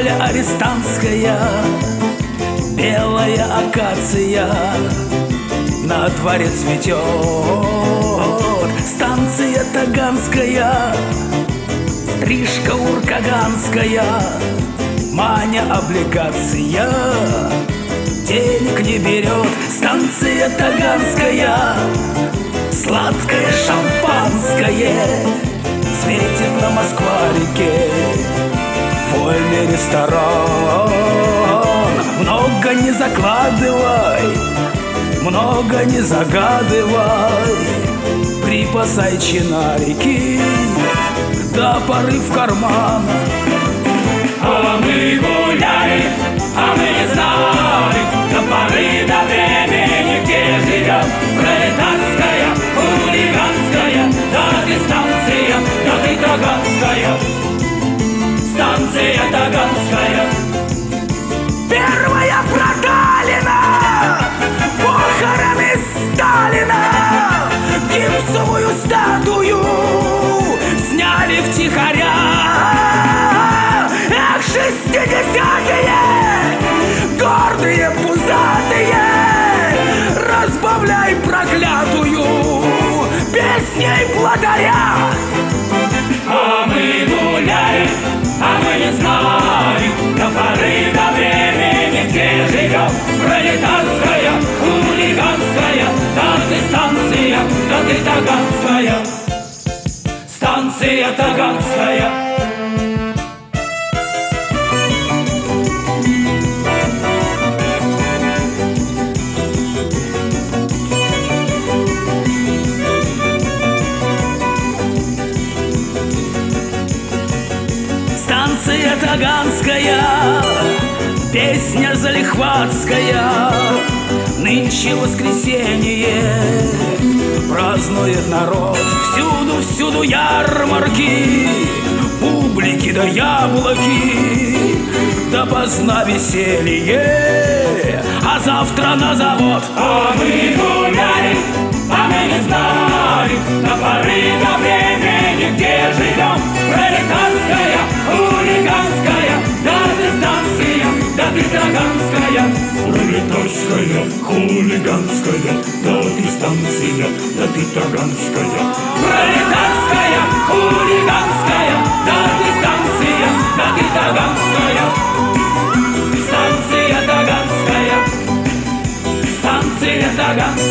Воля арестантская, белая акация на дворе цветет. Станция Таганская, стрижка уркаганская, Маня облигация денег не берет. Станция Таганская, сладкое шампанское светит на Москва-реке. Вольный ресторан, много не закладывай, много не загадывай, припасай чинарики до поры в карман. А мы гуляем, а мы не знаем до поры до времени, где живем. Пролетарская, хулиганская, да ты станция, да ты таганская. Станция Таганская. Первая проталина, похороны Сталина, гипсовую статую сняли втихаря. Эх, 60-е, гордые, пузатые, разбавляй проклятую песней плотаря. А мы гуляем, а мы не знаем до поры до времени, где живем. Пролетарская, хулиганская, да ты станция, да ты таганская. Станция Таганская. Станция Таганская, песня залихватская, нынче воскресенье, празднует народ. Всюду ярмарки, публики да яблоки, да поздна веселье, а завтра на завод. А мы гуляем, а мы не знаем до поры до времени, где живем. Пролетарская, хулиганская, да ты станция, да ты таганская. Пролетарская, хулиганская, да ты станция, да ты таганская. Пролетарская, хулиганская, да ты станция, да ты таганская. Станция Таганская. Станция Таганская.